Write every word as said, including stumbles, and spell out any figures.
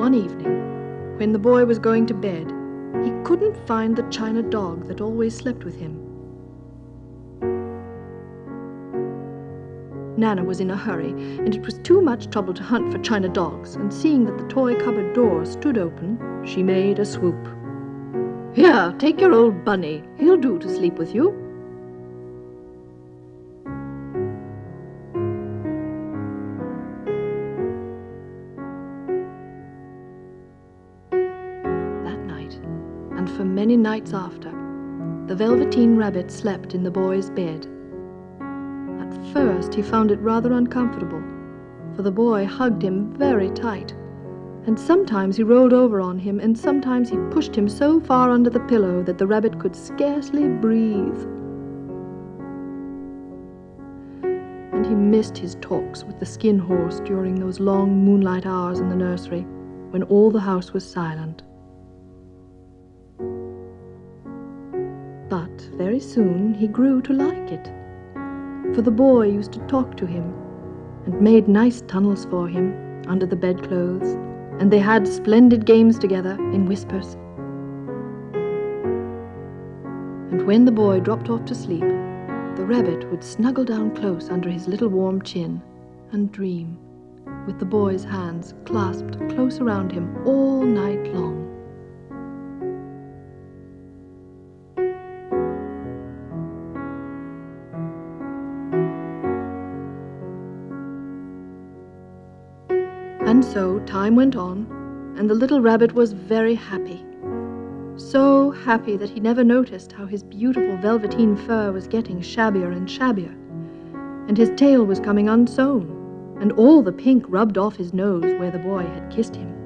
one evening, when the boy was going to bed, he couldn't find the china dog that always slept with him. Nana was in a hurry, and it was too much trouble to hunt for china dogs, and seeing that the toy cupboard door stood open, she made a swoop. "Here, take your old bunny. He'll do to sleep with you." That night, and for many nights after, the Velveteen Rabbit slept in the boy's bed. At first he found it rather uncomfortable, for the boy hugged him very tight, and sometimes he rolled over on him, and sometimes he pushed him so far under the pillow that the rabbit could scarcely breathe. And he missed his talks with the Skin Horse during those long moonlight hours in the nursery, when all the house was silent. But very soon he grew to like it, for the boy used to talk to him, and made nice tunnels for him under the bedclothes, and they had splendid games together in whispers. And when the boy dropped off to sleep, the rabbit would snuggle down close under his little warm chin and dream, with the boy's hands clasped close around him all night long. And so time went on, and the little rabbit was very happy. So happy that he never noticed how his beautiful velveteen fur was getting shabbier and shabbier, and his tail was coming unsewn, and all the pink rubbed off his nose where the boy had kissed him.